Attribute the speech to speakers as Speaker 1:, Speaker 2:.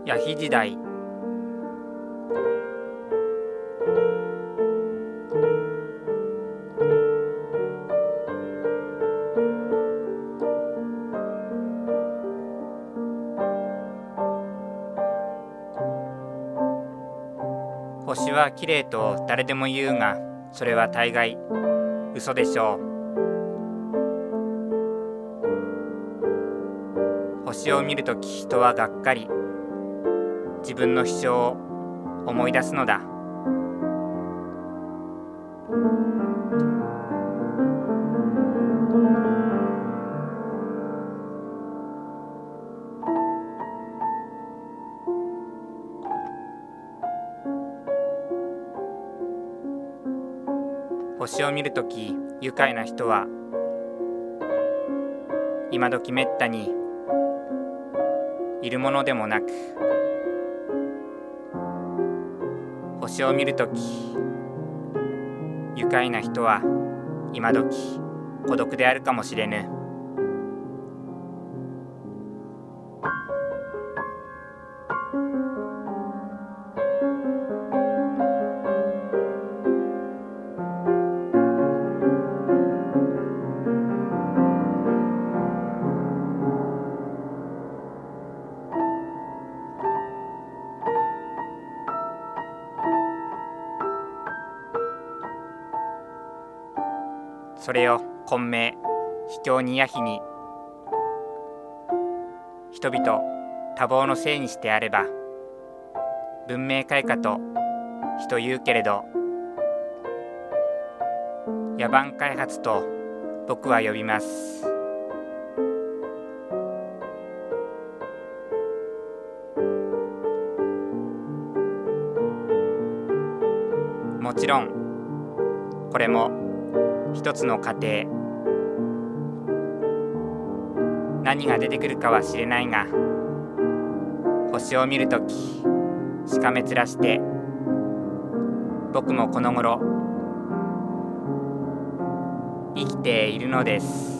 Speaker 1: ヤヒ時代。星はきれいと誰でも言うが、それは大概嘘でしょう。星を見るとき人はがっかり、自分の秘書を思い出すのだ。星を見るとき愉快な人は今時めったにいるものでもなく、星を見るとき愉快な人は今時孤独であるかもしれぬ。それを混迷秘境にやひに人々多忙のせいにしてあれば文明開化と人言うけれど、野蛮開発と僕は呼びます。もちろんこれも一つの過程。何が出てくるかは知れないが、星を見るときしかめ面して僕もこの頃生きているのです。